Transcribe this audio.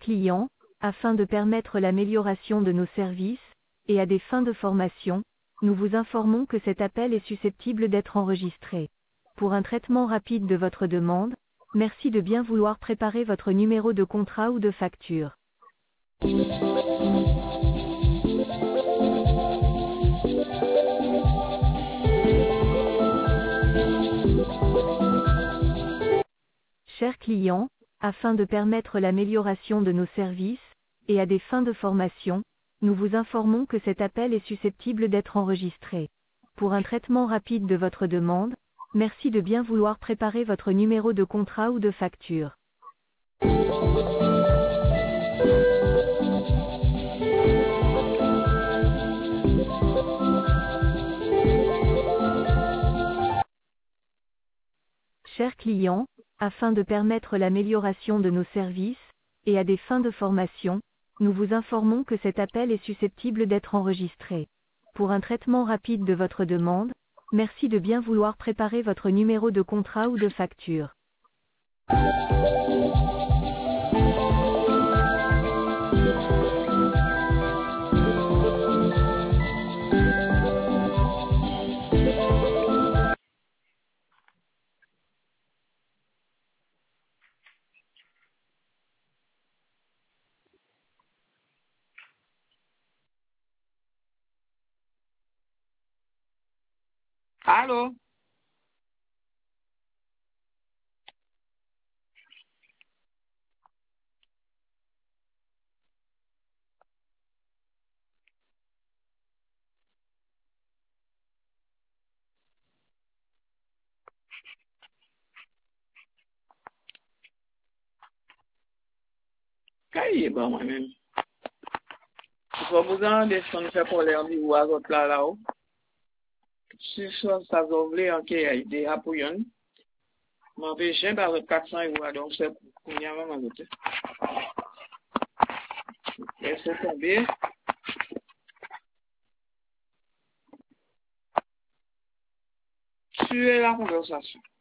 clients, afin de permettre l'amélioration de nos services, et à des fins de formation, nous vous informons que cet appel est susceptible d'être enregistré. Pour un traitement rapide de votre demande, merci de bien vouloir préparer votre numéro de contrat ou de facture. Chers clients, afin de permettre l'amélioration de nos services, et à des fins de formation, nous vous informons que cet appel est susceptible d'être enregistré. Pour un traitement rapide de votre demande, merci de bien vouloir préparer votre numéro de contrat ou de facture. Chers clients, afin de permettre l'amélioration de nos services, et à des fins de formation, nous vous informons que cet appel est susceptible d'être enregistré. Pour un traitement rapide de votre demande, merci de bien vouloir préparer votre numéro de contrat ou de facture. Allô? Kaye ba moi-même. Je vais vous en descendre faire pour les rendez-vous à l'autre là-haut. Si ça voulait en qu'il y a des appuis, m'empêcher par 400 euros, donc c'est pour y avoir ma route. Laissez tomber. Tuer la conversation.